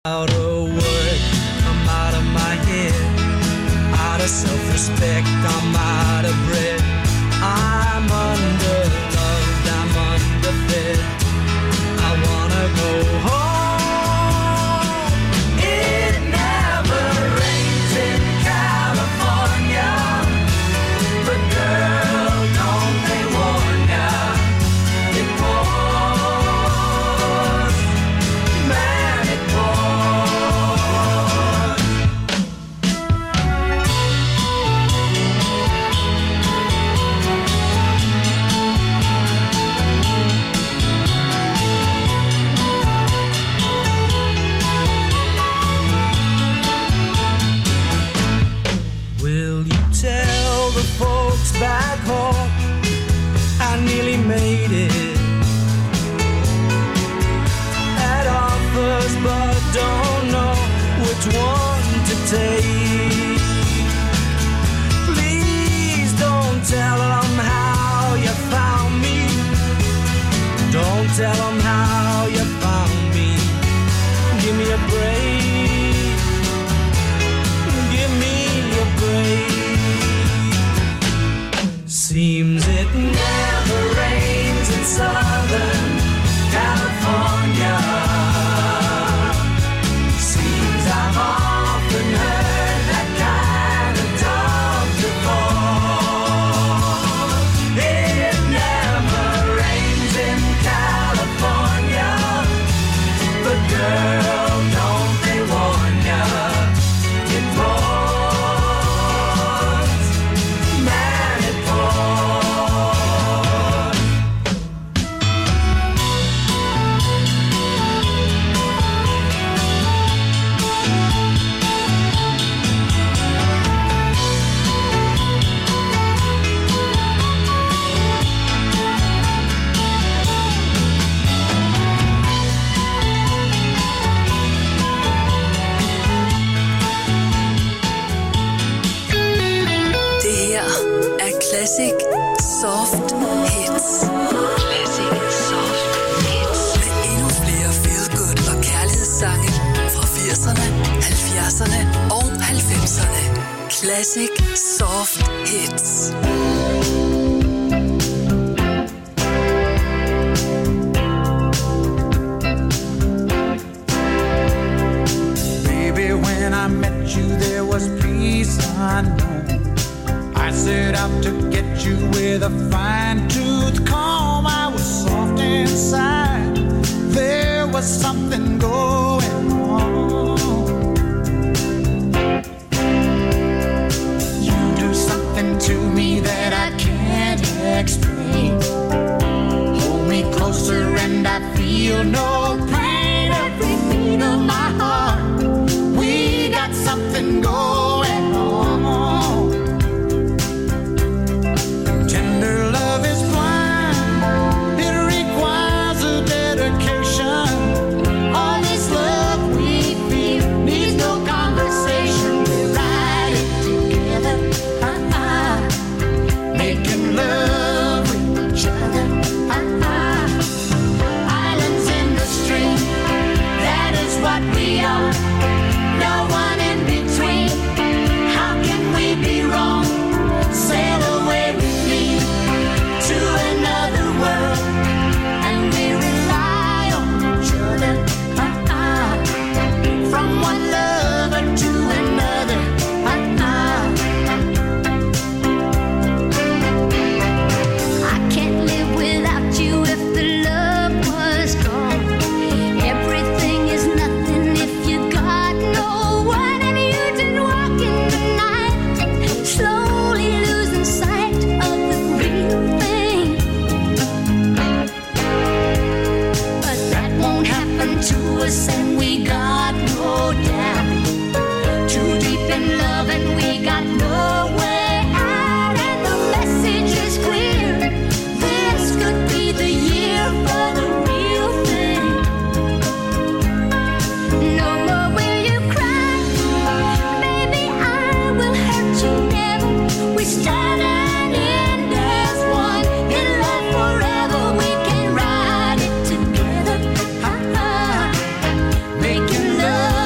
Out of work, I'm out of my head. Out of self-respect, I'm out of breath. I'm underloved, I'm underfed. I wanna go home. It never rains in California, but girl, don't they warn ya? It pours, man, it Will you tell the folks back home I nearly made it? Had offers but don't know which one to take. Please don't tell them how you found me. Don't tell them how you found me. Give me a break. Give me a break. Seems it never rains in Southern California. Seems I've often heard that kind of talk before. It never rains in California, but girl, don't they warn ya? It pours, man, it pours. Det her er Classic Soft Hits. Classic Soft Hits. Med endnu flere feel-good og kærlighedssange fra 80'erne, 70'erne og 90'erne. Classic Soft Hits. Baby, when I met you, there was peace unknown. I set out to get you with a fine-tooth comb. I was soft inside. There was something going on. You do something to me that I can't explain. Hold me closer and I feel no pain. Every beat of my heart, we got something going on. Tender love is blind, it requires a dedication. All this love we feel needs no conversation. We ride it together, making love with each other. Islands in the stream, that is what we are. No one in between. How can we be wrong? Sail away with me to another world, and we rely on each other. From one lover to another. I can't live without you if the love was gone. Everything is nothing if you got no one, and you just walk in the night, slowly losing sight of the real thing. But that won't happen to us, and we got no doubt. Too deep in love, and we got no way out, and the message is clear. This could be the year for the real thing. No more will you cry, baby, I will hurt you never. We start and end as one. In love forever, we can ride it together. Making love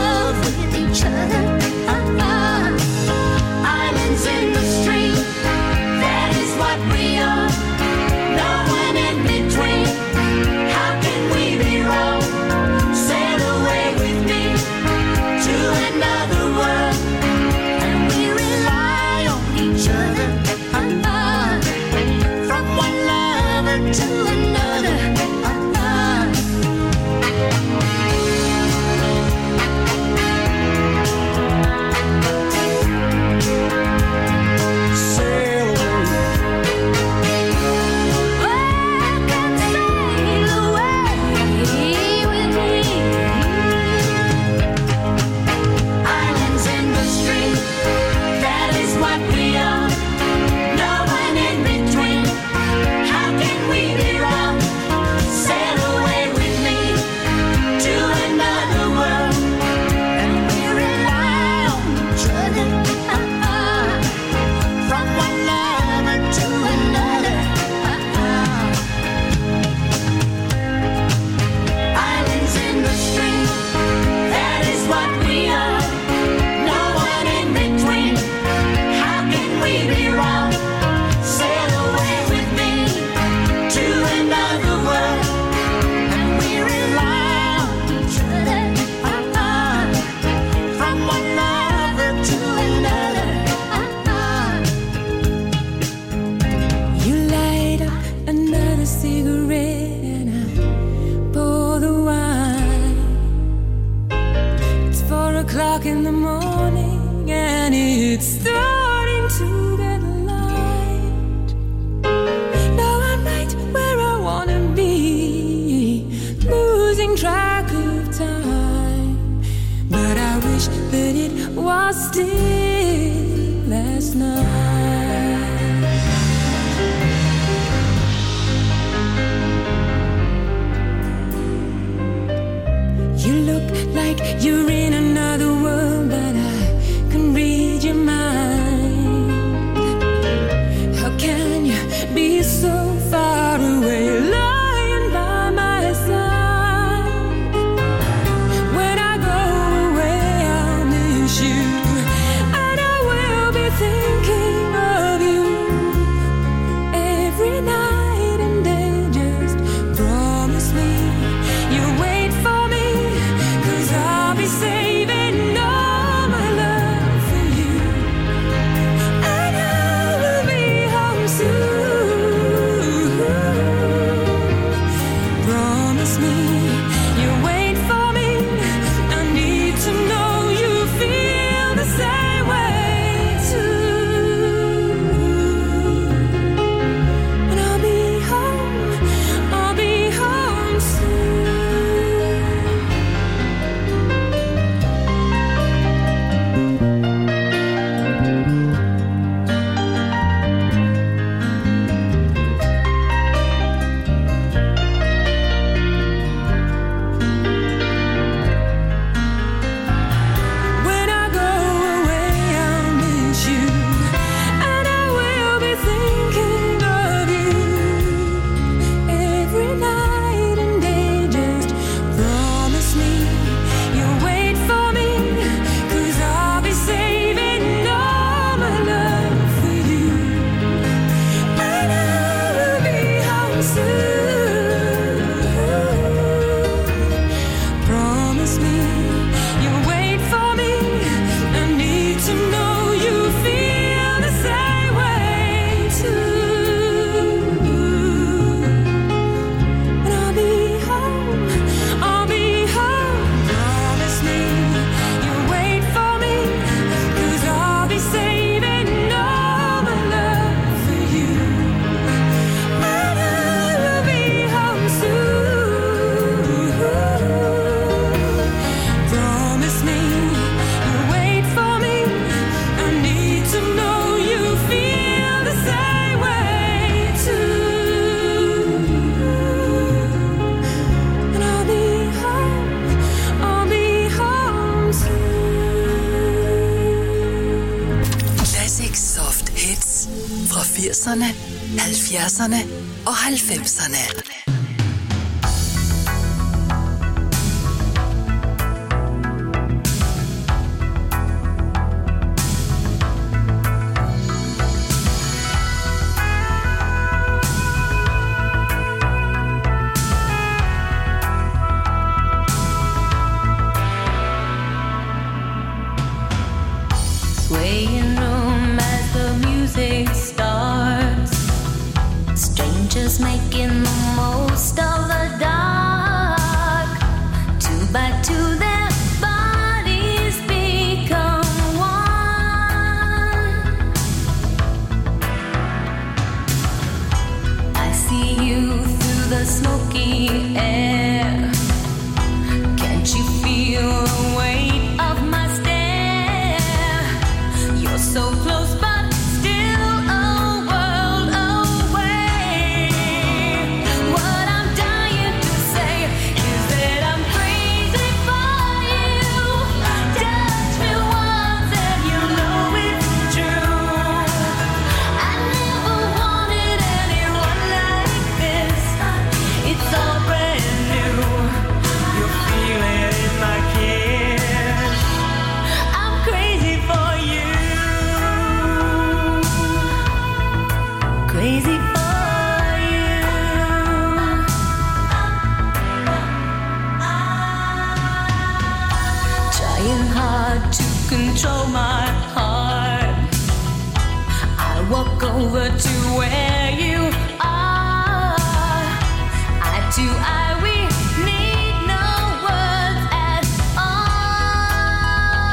o'clock in the morning and it's starting to get light. Now I'm right where I wanna be, losing track of time. But I wish that it was still last night. You look like you're in another world, but I can read your mind. How can you be so far away, lying by my side? When I go away, I'll miss you, and I will be thinking of you every night and day. Just promise me you'll wait for me, 'cause I'll be saving all my love for you, and I will be home soon. Promise me you'll wait for me. I need to know you feel the same way too. And I'll be home soon. When I go away, I'll miss you, and I will be thinking of you every night and day. Just promise me you'll wait for me, 'cause I'll be saving all my love for you, and I will be home soon. Promise me you'll wait for me. I need to know you feel the same way too. And I'll be home. Promise me you'll wait for me, 'cause I'll be saving all my love for you, and I will be home soon. Promise me you'll wait for me. I need to know you feel the same way too. And I'll be home soon. Classic soft hits fra 80'erne, 70'erne og 90'erne. Swaying room as the music starts. Strangers making the most of the dark. Two by two, their bodies become one. I see you through the smoky air. Can't you feel the weight of my stare? You're so close, but still a world away. What I'm dying to say is that I'm crazy for you. Touch me once and you know it's true. I never wanted anyone like this. It's all brand new. You feel it in my kiss. I'm crazy for you. Crazy for you. Trying hard to control my heart. I walk over to where you are. Eye to eye, we need no words at all.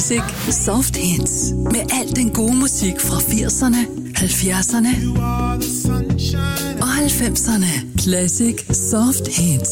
Classic Soft Hits. Med al den gode musik fra 80'erne, 70'erne og 90'erne. Classic Soft Hits.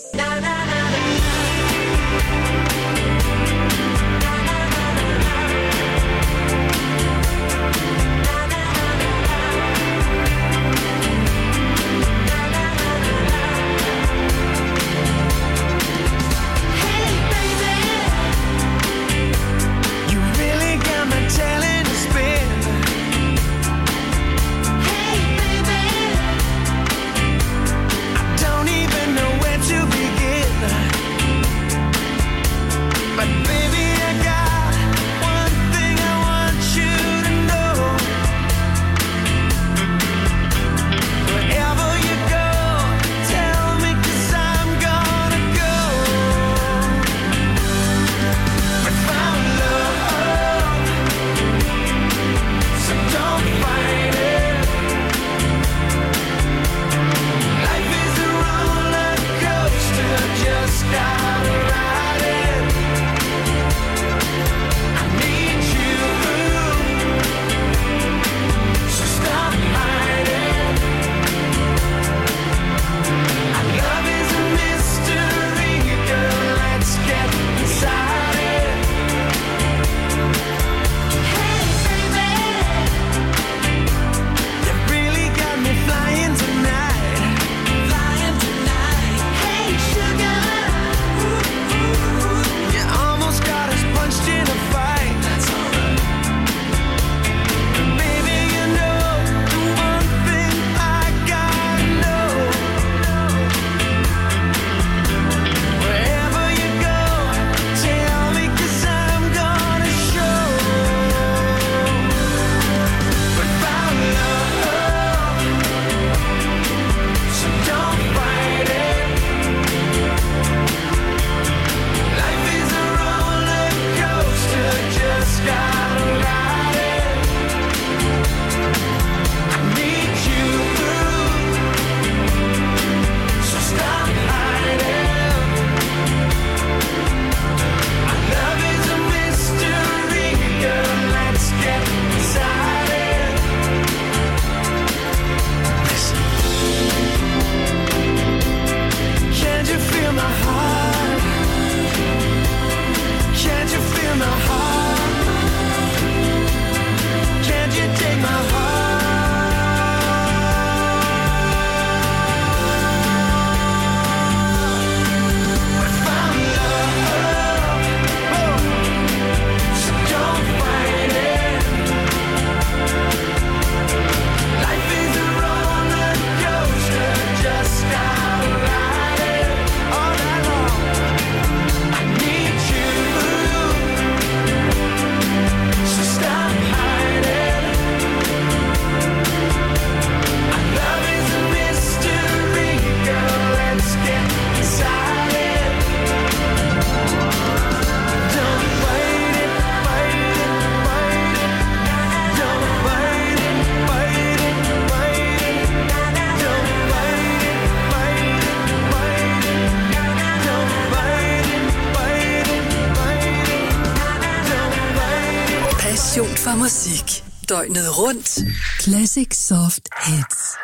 For musik. Døgnet rundt. Classic Soft Hits.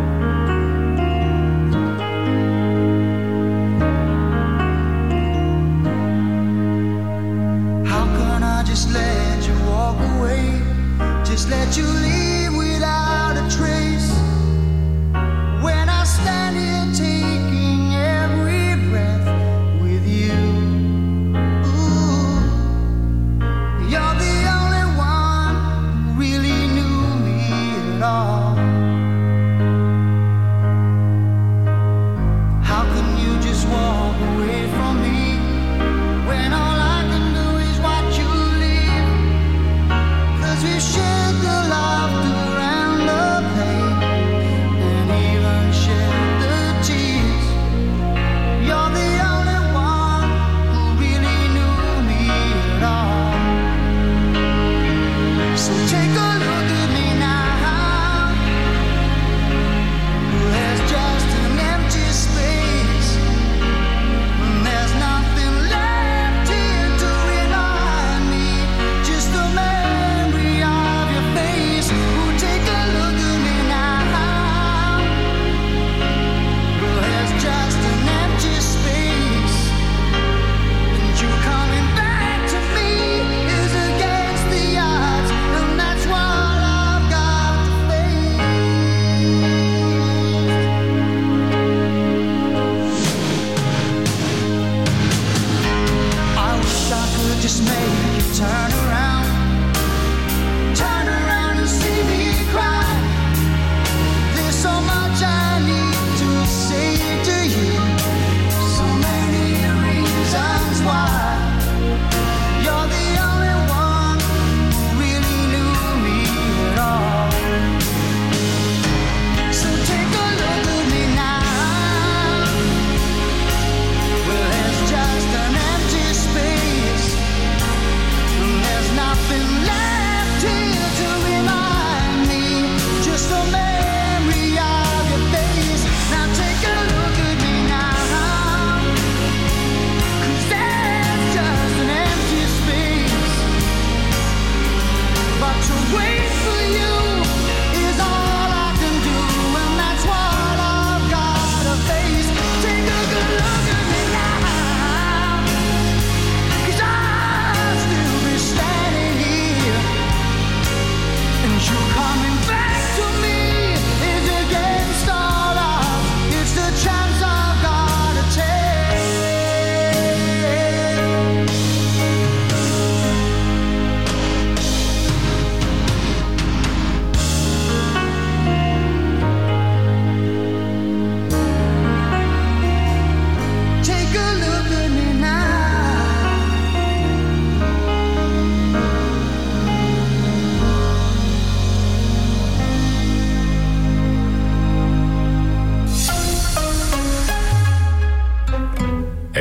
How can I just let you walk away? Just let you leave without a trace. When I stand here taking every breath with you. Ooh, you're the only one who really knew me at all.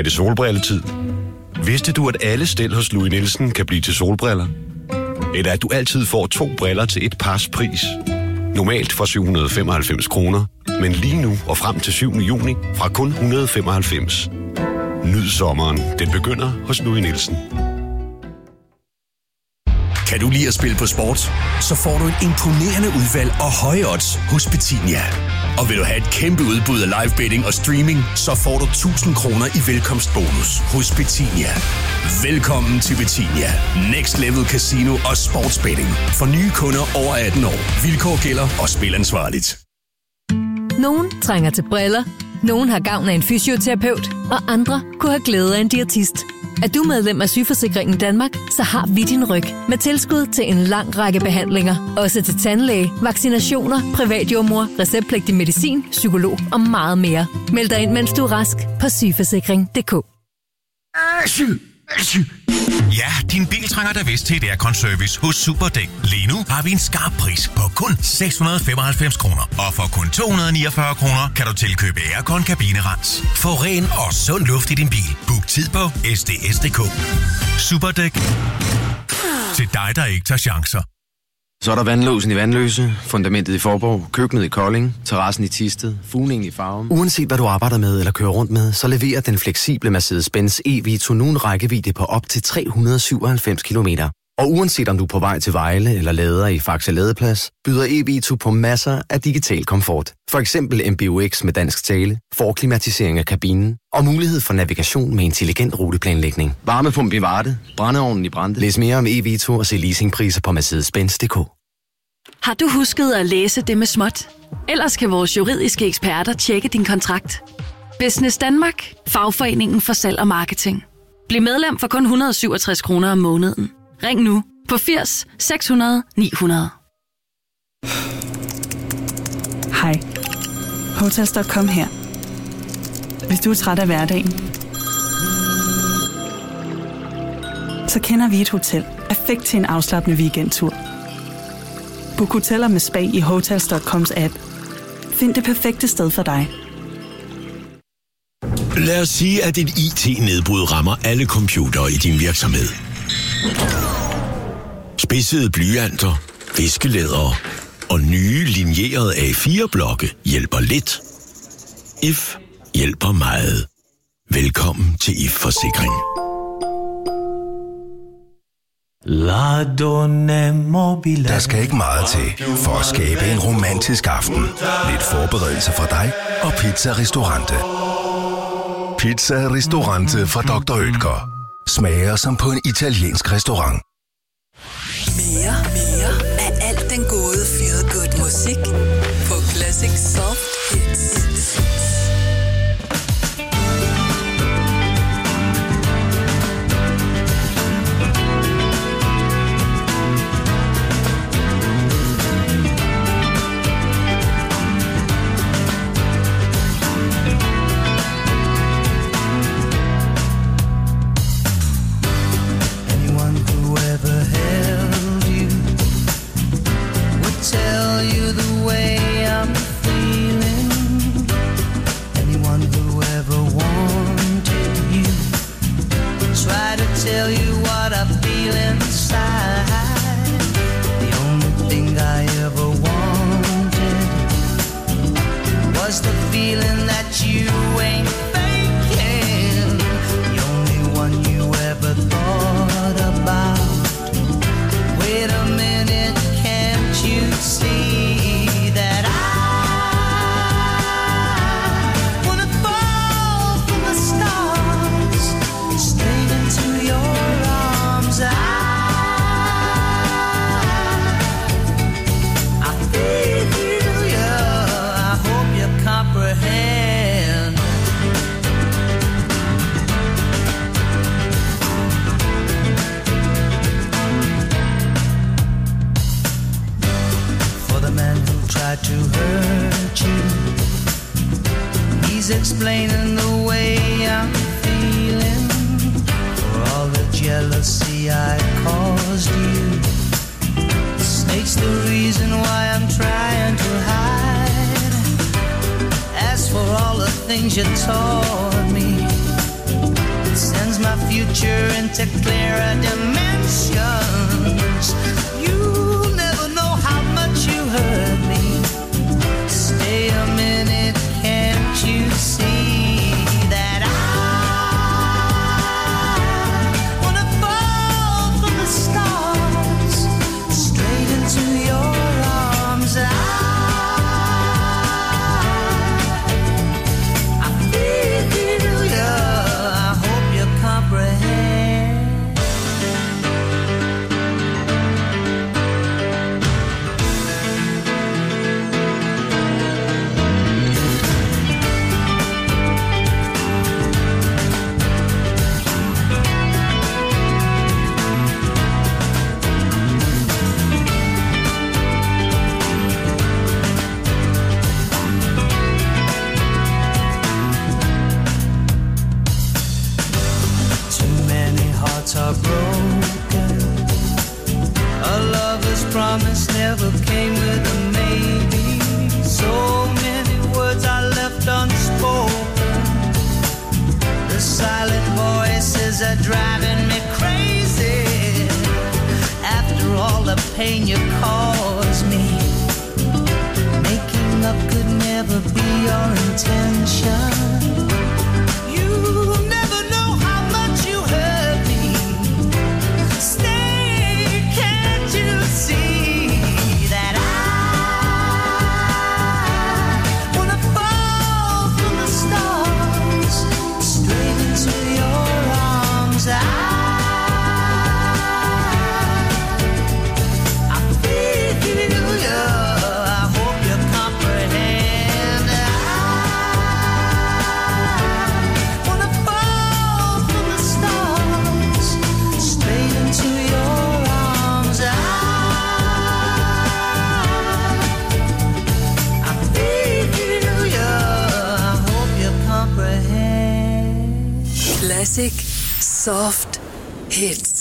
Er det solbrilletid? Vidste du, at alle stel hos Louis Nielsen kan blive til solbriller? Eller at du altid får 2 briller til et pars pris? Normalt for 795 kroner, men lige nu og frem til 7. juni fra kun 195. Nyd sommeren. Den begynder hos Louis Nielsen. Kan du lide at spille på sport? Så får du et imponerende udvalg og høje odds hos Betinia. Og vil du have et kæmpe udbud af live betting og streaming, så får du 1000 kroner i velkomstbonus hos Betinia. Velkommen til Betinia. Next Level Casino og Sportsbetting. For nye kunder over 18 år. Vilkår gælder og spil ansvarligt. Nogen trænger til briller, nogen har gavn af en fysioterapeut, og andre kunne have glæde af en diætist. Er du medlem af Sygeforsikringen Danmark, så har vi din ryg med tilskud til en lang række behandlinger. Også til tandlæge, vaccinationer, privatjordmor, receptpligtig medicin, psykolog og meget mere. Meld dig ind, mens du er rask på sygeforsikring.dk. Ja, din bil trænger da vist til et aircon-service hos Superdæk. Lige nu har vi en skarp pris på kun 695 kroner. Og for kun 249 kroner kan du tilkøbe aircon-kabinerens. Få ren og sund luft i din bil. Book tid på sds.dk. Superdæk. Til dig, der ikke tager chancer. Så er der vandlåsen i Vandløse, fundamentet i Forborg, køkkenet i Kolding, terrassen i Thisted, fugningen i Farum. Uanset hvad du arbejder med eller kører rundt med, så leverer den fleksible Mercedes-Benz e-Vito nu en rækkevidde på op til 397 km. Og uanset om du er på vej til Vejle eller lader i Faxe Ladeplads, byder e-Vito på masser af digital komfort. For eksempel MBUX med dansk tale, forklimatisering af kabinen og mulighed for navigation med intelligent ruteplanlægning. Varmepumpe i Varde, brændeovnen i Brande. Læs mere om e-Vito og se leasingpriser på Mercedes-Benz.dk. Har du husket at læse det med småt? Ellers kan vores juridiske eksperter tjekke din kontrakt. Business Danmark, fagforeningen for salg og marketing. Bliv medlem for kun 167 kroner om måneden. Ring nu på 80 600 900. Hej. Hotels.com her. Hvis du er træt af hverdagen, så kender vi et hotel perfekt til en afslappende weekendtur. Book hoteller med spa i Hotels.coms app. Find det perfekte sted for dig. Lad os sige, at et IT-nedbrud rammer alle computere i din virksomhed. Spidsede blyanter, viskelædere og nye linjerede A4-blokke hjælper lidt. IF hjælper meget. Velkommen til IF Forsikring. Der skal ikke meget til for at skabe en romantisk aften. Lidt forberedelse fra dig og Pizza Ristorante. Pizza Ristorante fra Dr. Oetker. Smager som på en italiensk restaurant. Mere af alt den gode feel good musik på Classic Soft Hits. Explaining the way I'm feeling for all the jealousy I caused you. The snake's the reason why I'm trying to hide. As for all the things you taught me, sends my future into clearer dimensions. You'll never know how much you hurt me. Stay a minute, can't you see that I wanna fall from the stars straight into your arms. I feel you, I hope you comprehend. Too many hearts are broken. A lover's promise never came with a maybe. So many words I left unspoken. The silent voices are driving me crazy. After all the pain you caused me, making up could never be your intention. You never know how much you hurt me. Stay, can't you see that I wanna fall from the stars straight into your arms. I feel you, I hope you comprehend. I wanna fall from the stars straight into your arms. I feel you, I hope you comprehend. Classic Soft Hits.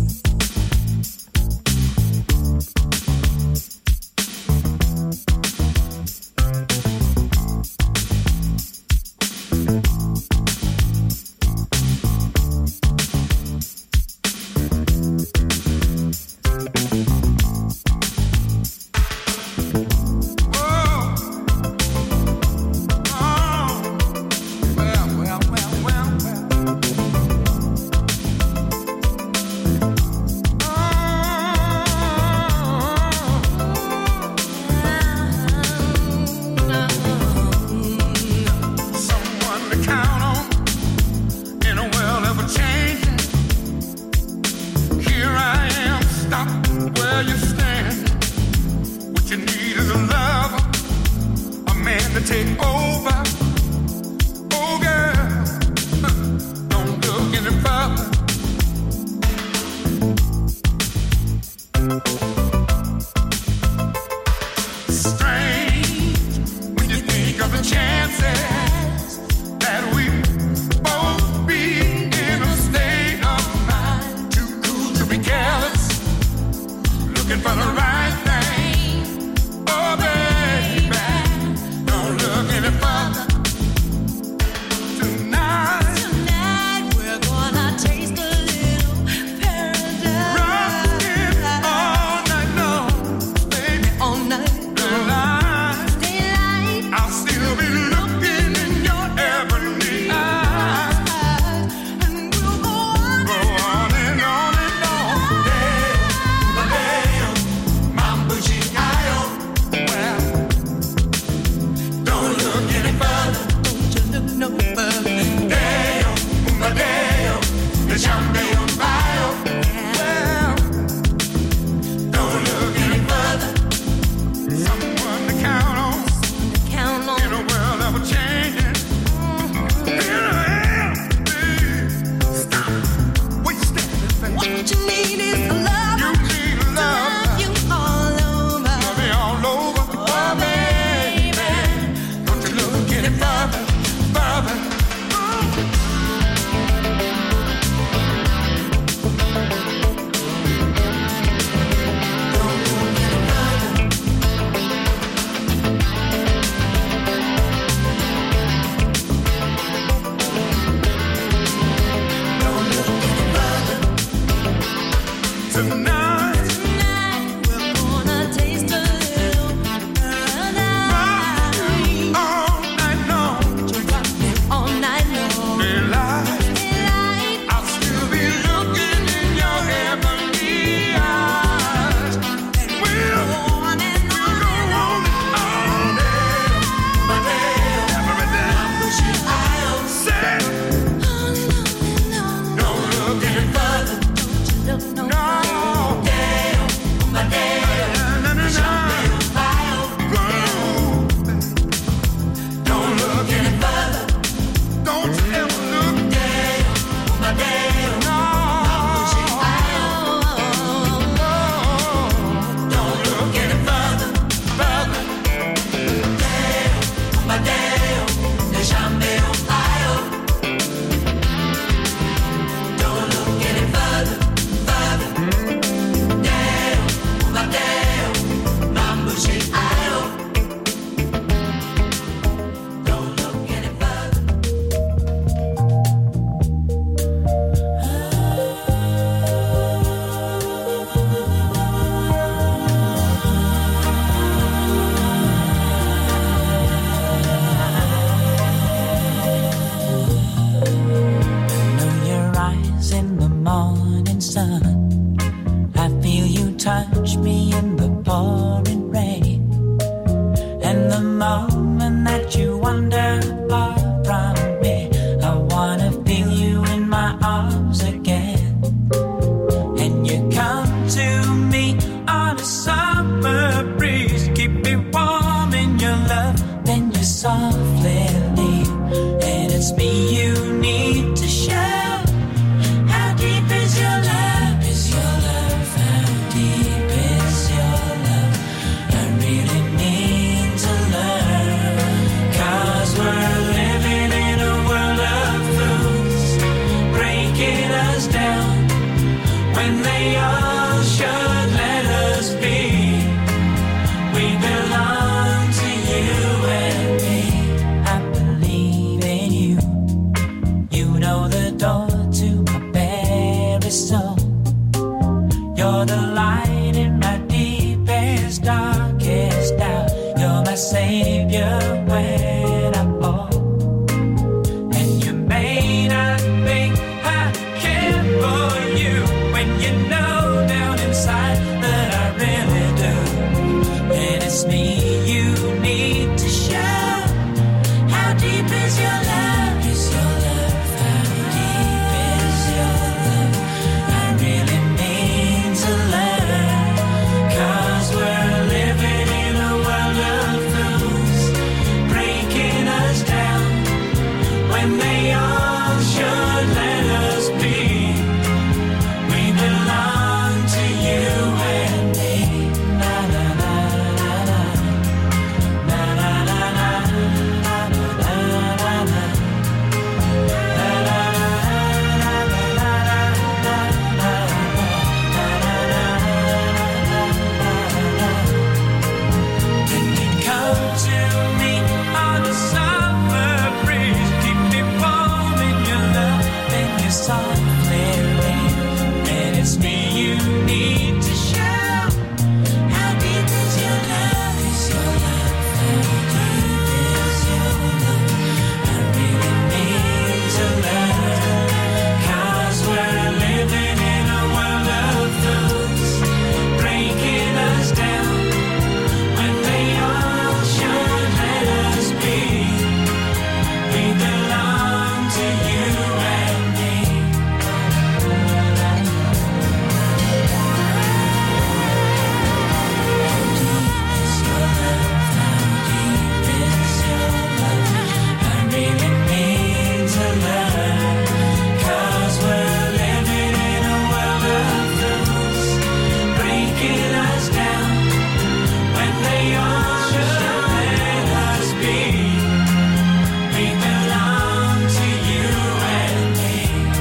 Someone to count on in a world ever changing. Here I am, stop where you stand. What you need is a lover, a man to take over. Oh girl, don't look any further. Strange when you think of the chances that we both be in a state of mind, too cool to be careless, looking for the right thing. Oh baby, don't look any further. it's me you need to show. How deep is your love? Is your love? How deep is your love? I really need to learn. 'Cause we're living in a world of fools, breaking us down when they all should let us be. We belong to you and me. I believe in you. You know the door to my very soul. You're the light in my deepest, darkest doubt. You're my savior when I fall. And you may not think I care for you when you know down inside that I really do. And it's me you need to show. How deep is your love? Is your love? How deep is your love? I really need to learn. 'Cause we're living in a world of fools, breaking us down when they all should let us be. We belong to you and me. Na na na na na. Na na na na. Na na na na. Na na Can you come to me on a summer breeze? Keep me warm in your love and your softly rain. And it's me you need to show. How deep is your love? Is your love? How deep is your love? I really need to learn. 'Cause we're living in a world of fools, breaking us down when they all should let us be. We belong to you and me. How deep is your love? How deep is your love? I really need to learn. 'Cause we're living in a world of fools, breaking us down when they all should let us be. We belong to you and me.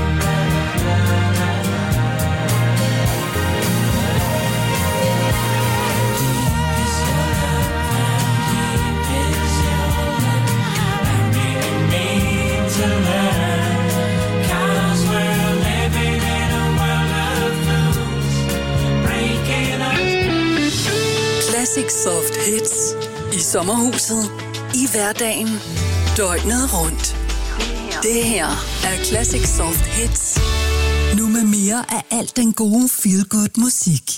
Classic Soft Hits i sommerhuset, i hverdagen, døgnet rundt. Det her er Classic Soft Hits. Nu med mere af alt den gode feel-good musik.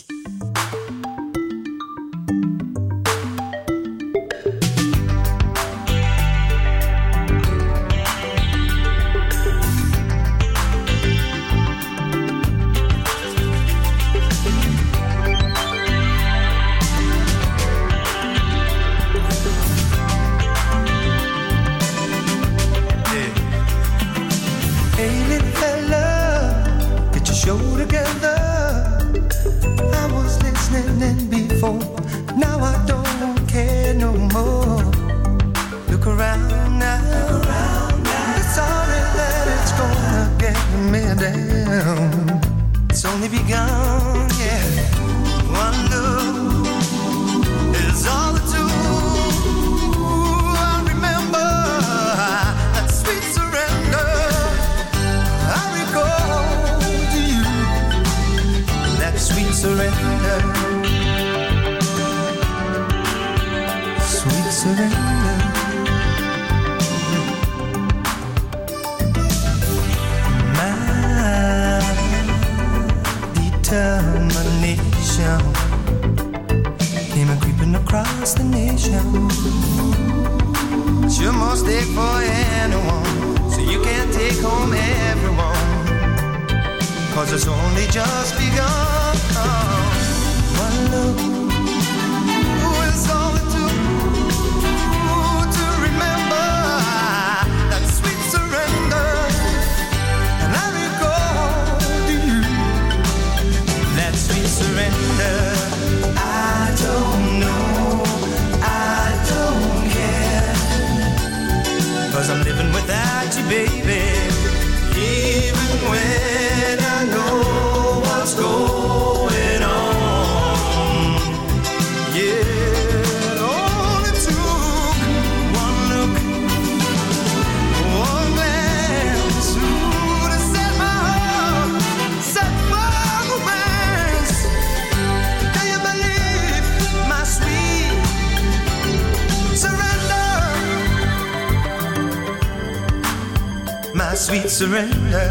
Hey, little fella, get your show together. I was listening before, now I don't care no more. Look around now, it's sorry that it's gonna get me down. It's only begun, yeah. One look is all it took. I remember that sweet surrender. I recall to you that sweet surrender. Sweet surrender. My determination came a creeping across the nation. It's your mistake for anyone, so you can't take home everyone. 'Cause it's only just begun. One look is all it took to remember that sweet surrender. 'cause I'm living without you, baby. Even when I know what's going on. Yeah, it only took one look, one glance, ooh, to set my heart, set my romance. Do you believe my sweet surrender? My sweet surrender.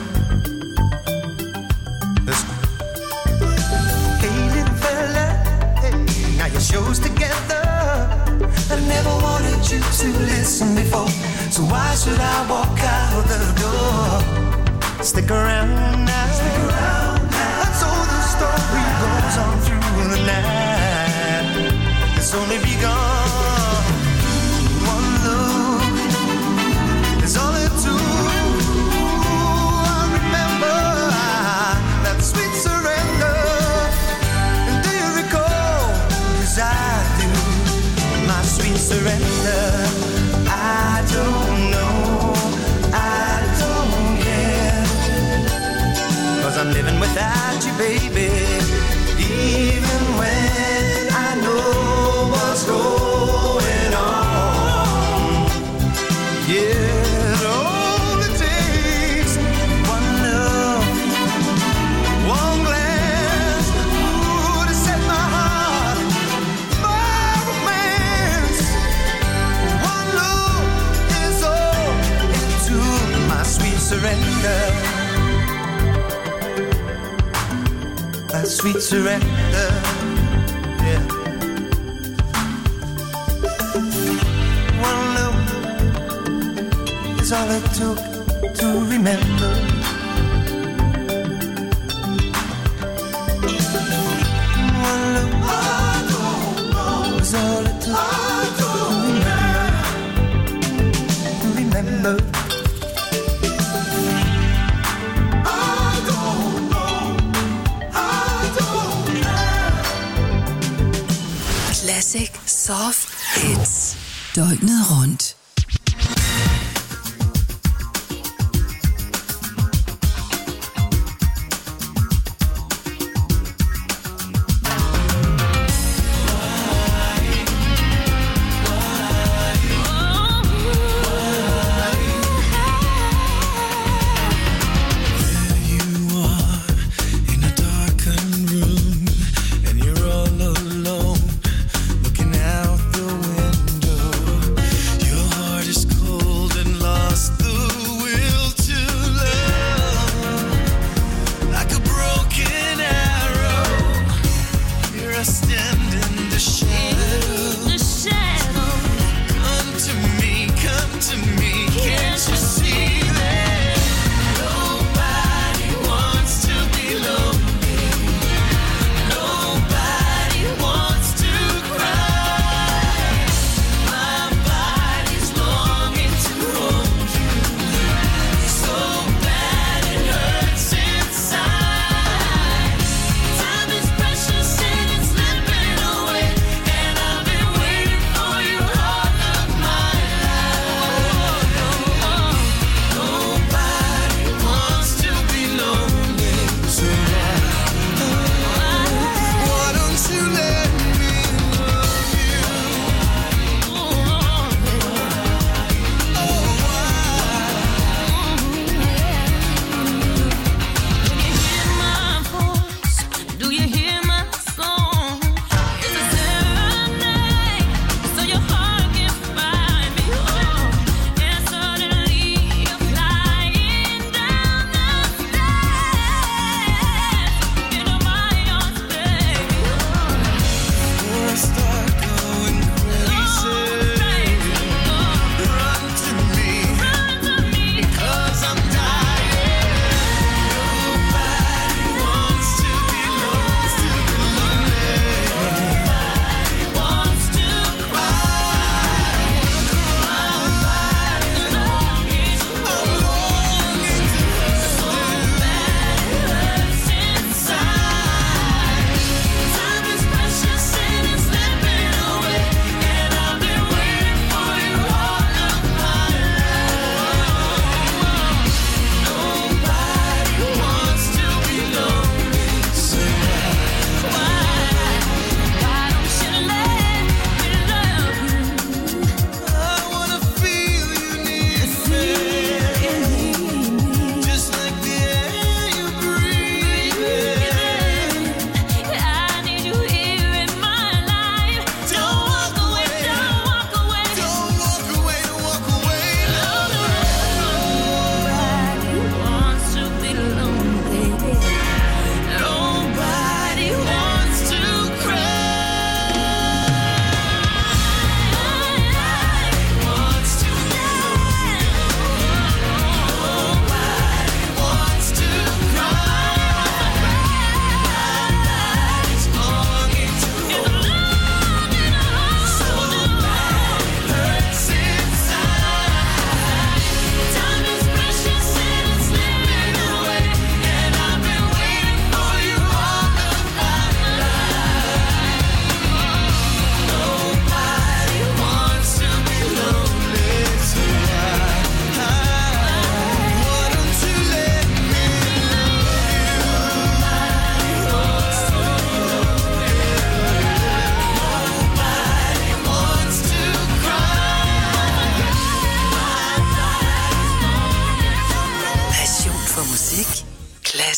Hey, little fella, hey, now your show's together. I never wanted you to listen before, so why should I walk out the door? Stick around now. Stick around now. That's so the story goes on through the night. It's only begun. One look is all it took. Sweet surrender. And do you recall? 'Cause I do. My sweet surrender. I don't know, I don't care, 'cause I'm living without you, baby. Even when I know what's going on. Yeah, it only takes one love, one glance, ooh, to set my heart, my romance. One look is all it took. My sweet surrender. My sweet surrender. Yeah. One look is all it took to remember. Is all it took to remember. Classic Soft Hits. Døgnet rundt. Alone, looking out the window. Your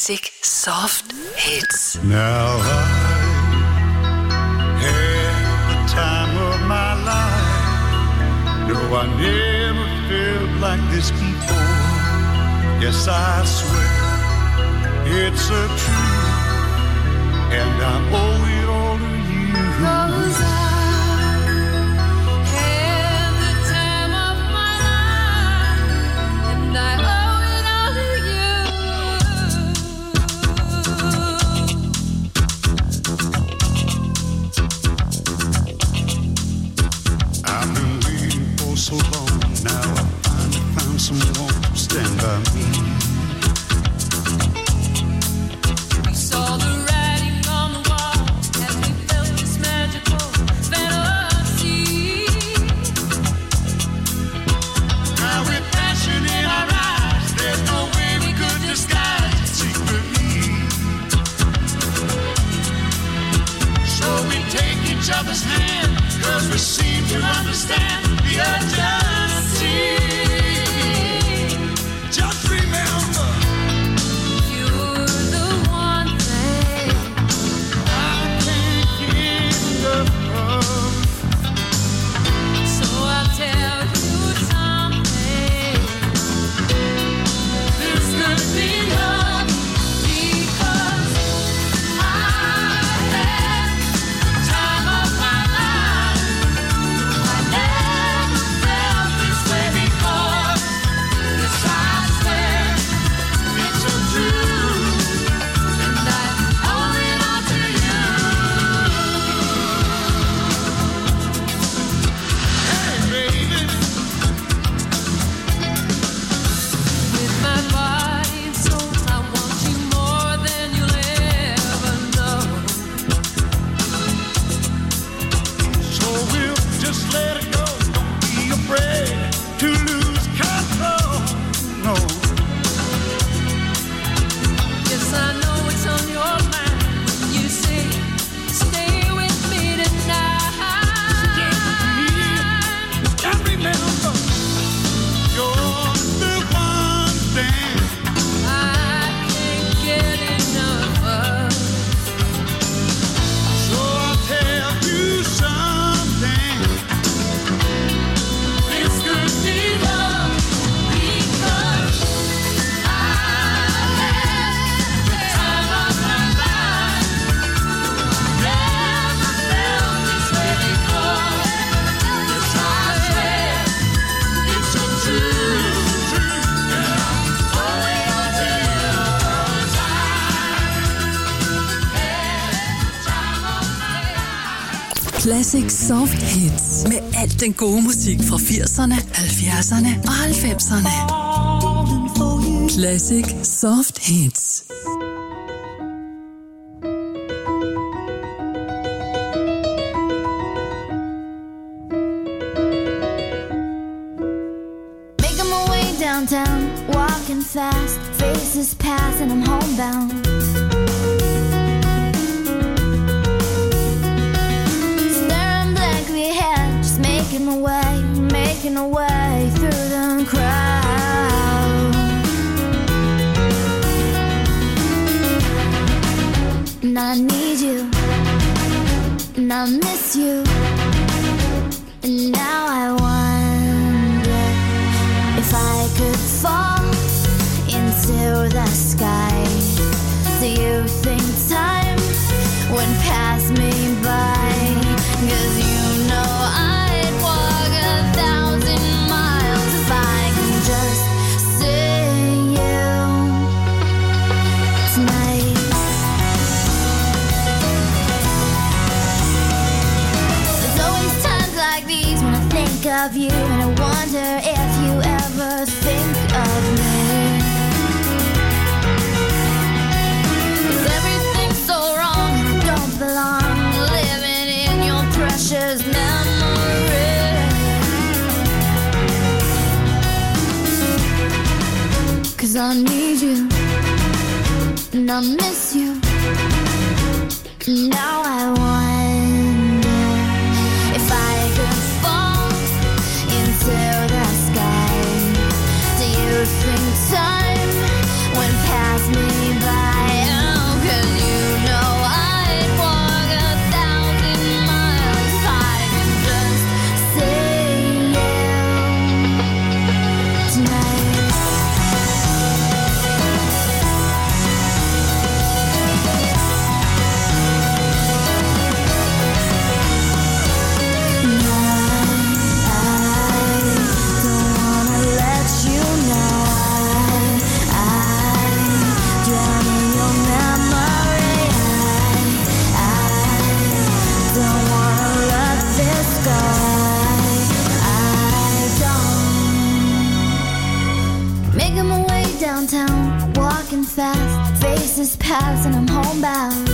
Classic Soft Hits. Now I had the time of my life. No, I never felt like this before. Yes, I swear it's a truth, and I owe it all to you. 'Cause I had the time of my life, and I owe it all to you. I've been waiting for so long. Now I finally found someone to stand by me. We saw the writing on the wall as we felt this magical fantasy. Now with passion in our eyes, there's no way we could disguise it secretly. So we take each other's hand, 'cause we seem to understand the urgency. Just remember, You're the one thing I can't get enough of. So I'll tell you something. This could be love because I had the time of my life. I never felt this way before. Yes, I swear it's so true, and I owe it all to you. Hey, baby. With my body and soul, I want you more than you'll ever know. So we'll just let it go. Don't be afraid to lose control. No. Yes, I know it's on your mind when you say, stay with me tonight. And remember, you're the one thing I can't get enough of. So I'll tell you something. This could be love because I had the time of my life. Never felt this way before. Yes, I swear it's so true, and I owe it all to you. 'Cause I had the time of my life. Classic Soft Hits. Med alt den gode musik fra 80'erne, 70'erne og 90'erne. Classic Soft Hits. Making my way downtown, walking fast, faces pass and I'm homebound. Staring blankly ahead, just making my way through the crowd. And I need you, and I miss you, and now I wonder if I could fall into the sky. Do you think time would pass me by? 'Cause you know I'd walk 1,000 miles if I can just see you tonight. There's always times like these when I think of you, and I wonder if you ever think of me. 'Cause everything's so wrong and I don't belong, living in your precious memory. 'Cause I need you, and I miss you, and now I wonder if I could fall into the sky. Do you think time would pass me by? downtown, walking fast, faces pass and I'm homebound.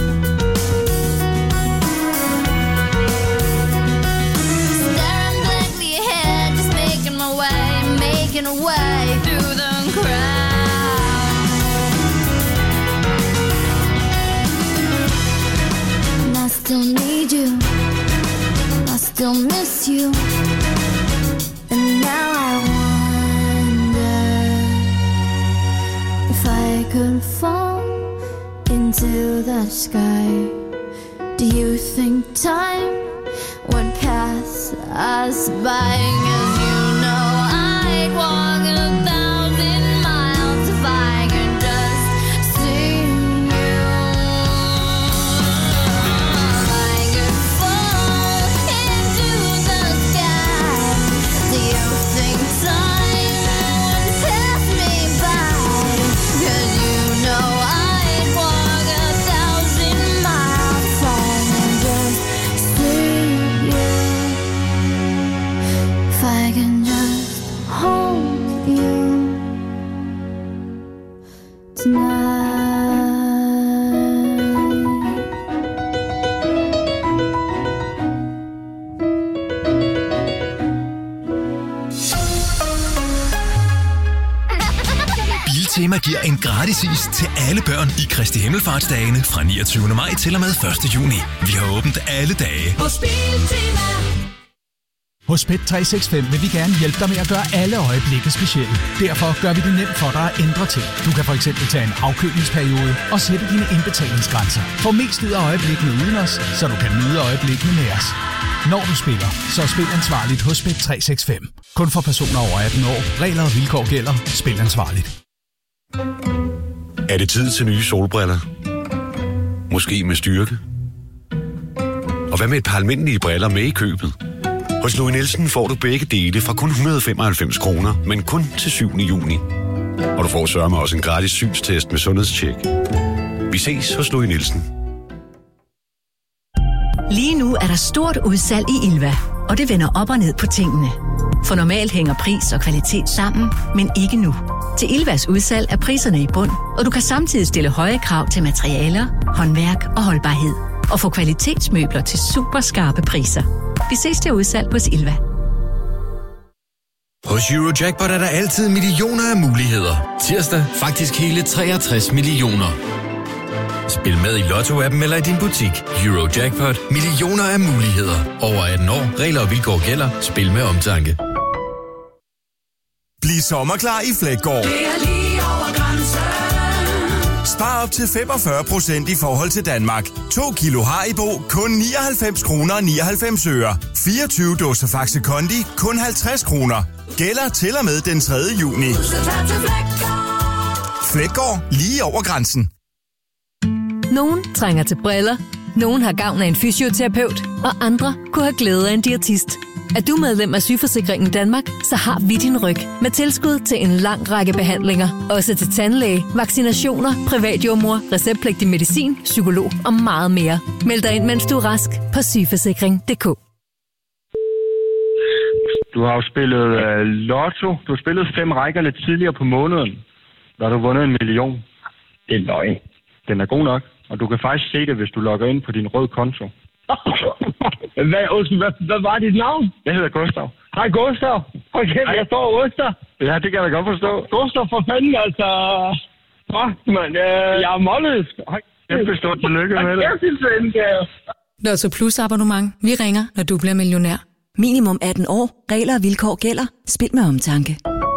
Staring blankly ahead, just making my way through the crowd. And I still need you, I still miss you, and now I if I could fall into the sky, do you think time would pass us by? 'Cause you know I'd walk 1,000 miles if I could just see you. If I could fall into the sky, do you think time would pass me by? 'Cause you know I'd walk 1,000 miles if I can just see you. If I can just hold you tonight. Biltema giver en gratis is til alle børn i Kristi Himmelfartsdagene fra 29. maj til og med 1. juni. Vi har åbent alle dage. Hos Biltema. Hos Bet365 vil vi gerne hjælpe dig med at gøre alle øjeblikke specielle. Derfor gør vi det nemt for dig at ændre ting. Du kan for eksempel tage en afkølingsperiode og sætte dine indbetalingsgrænser. Få mest ud af øjeblikkene uden os, så du kan nyde øjeblikkene med os. Når du spiller, så spil ansvarligt hos Bet365. Kun for personer over 18 år. Regler og vilkår gælder. Spil ansvarligt. Er det tid til nye solbriller? Måske med styrke? Og hvad med et par almindelige briller med i købet? Hos Louis Nielsen får du begge dele fra kun 195 kroner, men kun til 7. juni. Og du får sørme også en gratis synstest med sundhedstjek. Vi ses hos Louis Nielsen. Lige nu er der stort udsalg i Ilva, og det vender op og ned på tingene. For normalt hænger pris og kvalitet sammen, men ikke nu. Til Ilvas udsalg er priserne i bund, og du kan samtidig stille høje krav til materialer, håndværk og holdbarhed. Og få kvalitetsmøbler til super skarpe priser. Vi ses til udsalg hos Ilva. Hos Eurojackpot er der altid millioner af muligheder. Tirsdag faktisk hele 63 millioner. Spil med i Lotto-appen eller i din butik. Eurojackpot. Millioner af muligheder. Over 18 år. Regler og vilkår gælder. Spil med omtanke. Bliv sommerklar i Fleggaard. Det er lige over grænsen. Spar op til 45% i forhold til Danmark. 2 kilo Haribo, kun 99 kroner og 99 øre. 24 dåser Faxe Kondi, kun 50 kroner. Gælder til og med den 3. juni. Fleggaard, lige over grænsen. Nogen trænger til briller, nogen har gavn af en fysioterapeut, og andre kunne have glæde af en diætist. Er du medlem af Sygeforsikringen Danmark, så har vi din ryg med tilskud til en lang række behandlinger. Også til tandlæge, vaccinationer, privatjordmor, receptpligtig medicin, psykolog og meget mere. Meld dig ind, mens du er rask på sygeforsikring.dk. Du har jo spillet lotto. Du har spillet 5 rækker lidt tidligere på måneden. Der har du vundet 1 million. Det er løgn. Den er god nok. Og du kan faktisk se det, hvis du logger ind på din røde konto. Hvad var dit navn? Jeg hedder Gustav. Hej Gustav. Okay, jeg står Oster. Ja, det kan jeg da godt forstå. Gustav, for fanden, altså. Man, jeg er målet. Kæmpe stort tillykke med det. Lotto Plus abonnement. Vi ringer, når du bliver millionær. Minimum 18 år. Regler og vilkår gælder. Spil med omtanke.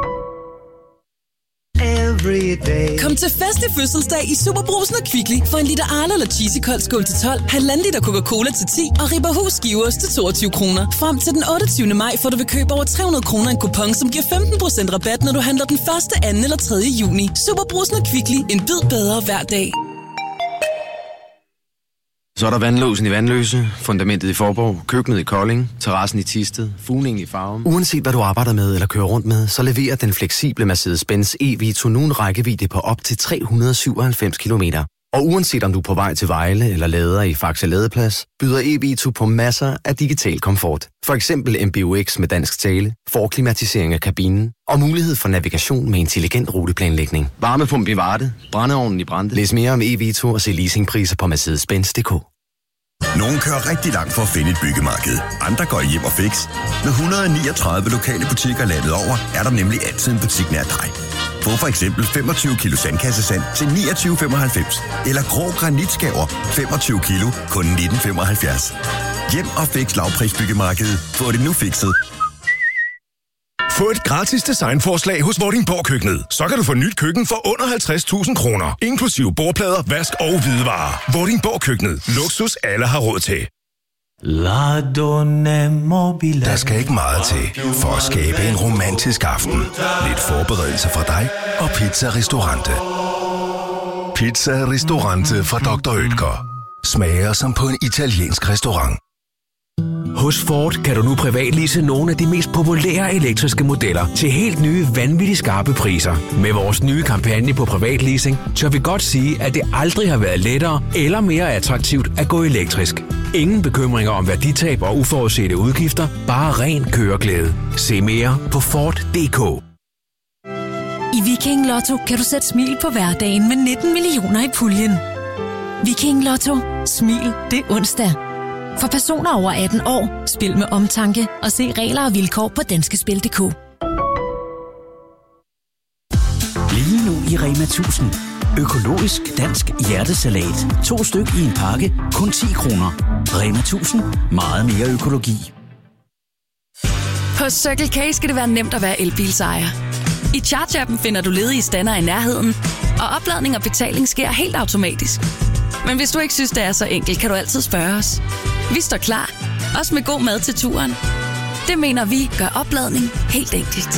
Kom til fest i fødselsdag i Superbrugsen og Kvickly for en liter Arla eller Cheesy Kold skål til 12, 1,5 liter Coca-Cola til 10 og Ribberhus skivers til 22 kroner. Frem til den 28. maj får du ved køb over 300 kroner en kupon, som giver 15% rabat, når du handler den 1., 2. eller 3. juni. Superbrugsen og Kvickly. En bid bedre hver dag. Så er der vandlåsen i Vandløse, fundamentet i Forborg, køkkenet i Kolding, terrassen i Thisted, fugningen i Farum. Uanset hvad du arbejder med eller kører rundt med, så leverer den fleksible Mercedes-Benz e-Vito nu en rækkevidde på op til 397 kilometer. Og uanset om du er på vej til Vejle eller lader i Faxe Ladeplads, byder eVito på masser af digital komfort. For eksempel MBUX med dansk tale, forklimatisering af kabinen og mulighed for navigation med intelligent ruteplanlægning. Varmepump i Varde, brændeovnen i Brande. Læs mere om eVito og se leasingpriser på Mercedes-Benz.dk. Nogle kører rigtig langt for at finde et byggemarked. Andre går hjem og fix. Med 139 lokale butikker landet over, er der nemlig altid en butik nær dig. Få for eksempel 25 kilo sandkassesand til 29,95. Eller grå granitskaver 25 kilo, kun 19,75. Hjem og fix lavprisbyggemarkedet. Få det nu fikset. Få et gratis designforslag hos Vordingborg Køkkenet. Så kan du få nyt køkken for under 50.000 kroner. Inklusive bordplader, vask og hvidevarer. Vordingborg Køkkenet. Luksus alle har råd til. Der skal ikke meget til for at skabe en romantisk aften. Lidt forberedelse fra dig og Pizza Ristorante. Pizza Ristorante fra Dr. Oetker. Smager som på en italiensk restaurant. Hos Ford kan du nu privatlease nogle af de mest populære elektriske modeller til helt nye, vanvittigt skarpe priser. Med vores nye kampagne på privatleasing, tør vi godt sige, at det aldrig har været lettere eller mere attraktivt at gå elektrisk. Ingen bekymringer om værditab og uforudsete udgifter, bare ren køreglæde. Se mere på Ford.dk. I Viking Lotto kan du sætte smil på hverdagen med 19 millioner i puljen. Viking Lotto. Smil det er onsdag. For personer over 18 år, spil med omtanke og se regler og vilkår på danskespil.dk. Lige nu i Rema 1000. Økologisk dansk hjertesalat. 2 styk i en pakke, kun 10 kroner. Rema 1000. Meget mere økologi. På Circle K skal det være nemt at være elbilsejer. I Charge-appen finder du ledige stander i nærheden, og opladning og betaling sker helt automatisk. Men hvis du ikke synes, det er så enkelt, kan du altid spørge os. Vi står klar, også med god mad til turen. Det mener vi gør opladning helt enkelt.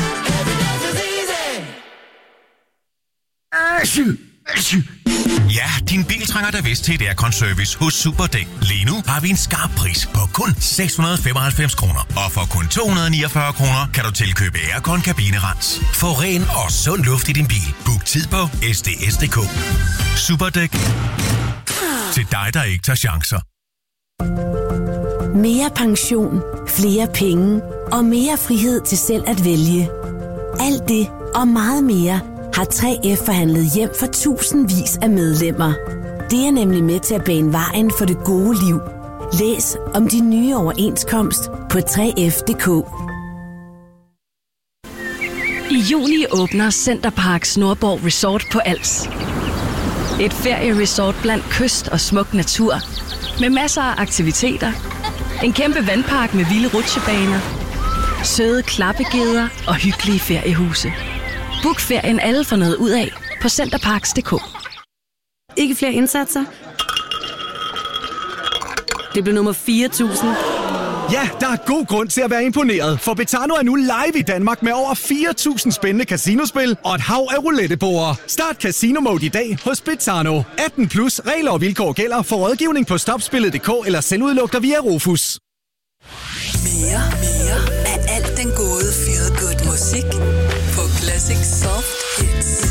Ja, din bil trænger da vist til et aircon-service hos Superdæk. Lige nu har vi en skarp pris på kun 695 kroner. Og for kun 249 kroner kan du tilkøbe aircon-kabinerens. Få ren og sund luft i din bil. Book tid på SDS.dk. Superdæk. Til dig, der ikke tager chancer. Mere pension, flere penge og mere frihed til selv at vælge. Alt det og meget mere har 3F forhandlet hjem for tusindvis af medlemmer. Det er nemlig med til at bane vejen for det gode liv. Læs om de nye overenskomst på 3F.dk. I juli åbner Centerparks Nordborg Resort på Als. Et ferieresort blandt kyst og smuk natur, med masser af aktiviteter, en kæmpe vandpark med vilde rutsjebaner, søde klappegeder og hyggelige feriehuse. Book ferien alle får noget ud af på centerparks.dk. Ikke flere indsatser? Det blev nummer 4.000. Ja, der er god grund til at være imponeret, for Betano er nu live i Danmark med over 4.000 spændende casinospil og et hav af rouletteborde. Start Casino Mode i dag hos Betano. 18 plus regler og vilkår gælder. For rådgivning på stopspillet.dk eller selvudlugter via Rufus. Mere af alt den gode feel good musik på Classic Soft Hits.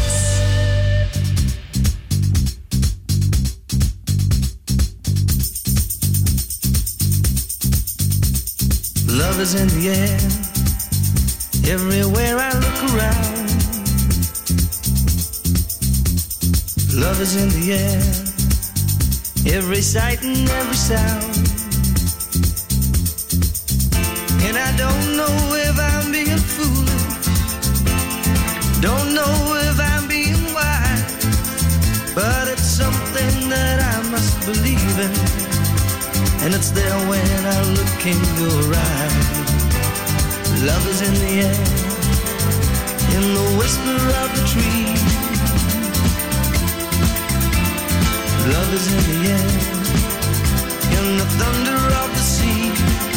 Love is in the air, everywhere I look around. Love is in the air, every sight and every sound. And I don't know if I'm being foolish, don't know if I'm being wise, but it's something that I must believe in. And it's there when I look in your eyes. Love is in the air, in the whisper of the tree. Love is in the air, in the thunder of the sea.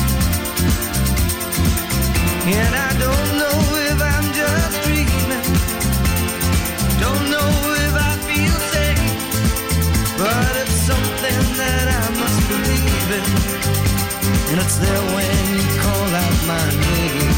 And I don't know if I'm just dreaming, don't know if I feel safe, but it's something that I must believe in, and it's there when you call out my name.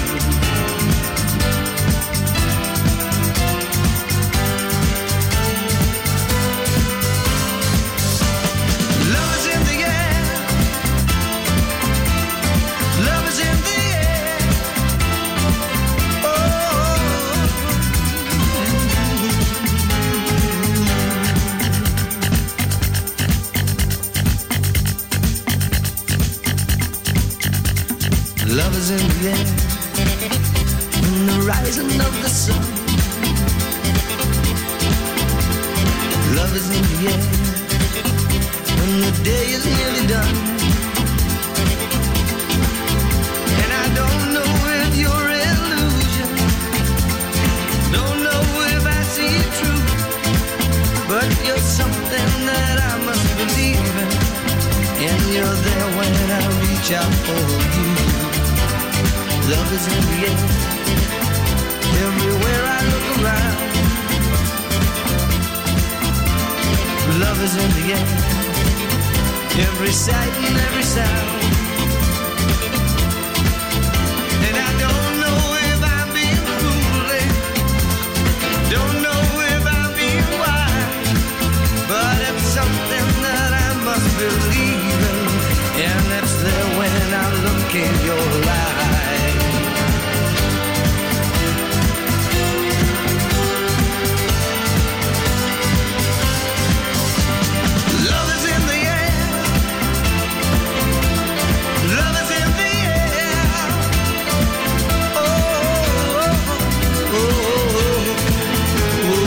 is in the air, in the rising of the sun. Love is in the air, when the day is nearly done. And I don't know if you're illusion, don't know if I see it true, but you're something that I must believe in, and you're there when I reach out for you. Love is in the air, everywhere I look around. Love is in the air, every sight and every sound. And I don't know if I'm being foolish, don't know if I'm being wise, but it's something that I must believe in, and it's there when I look in your eyes. Love is in the air, love is in the air. Oh, oh, oh, oh, oh.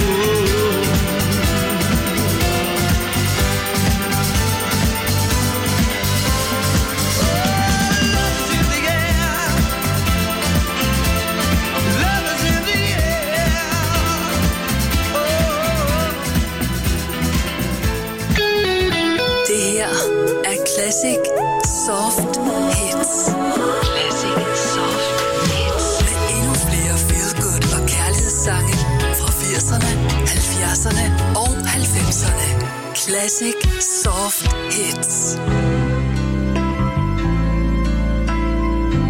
Classic Soft Hits. Classic Soft Hits. Med endnu flere feel-good og kærlighedssange fra 80'erne, 70'erne og 90'erne. Classic Soft Hits.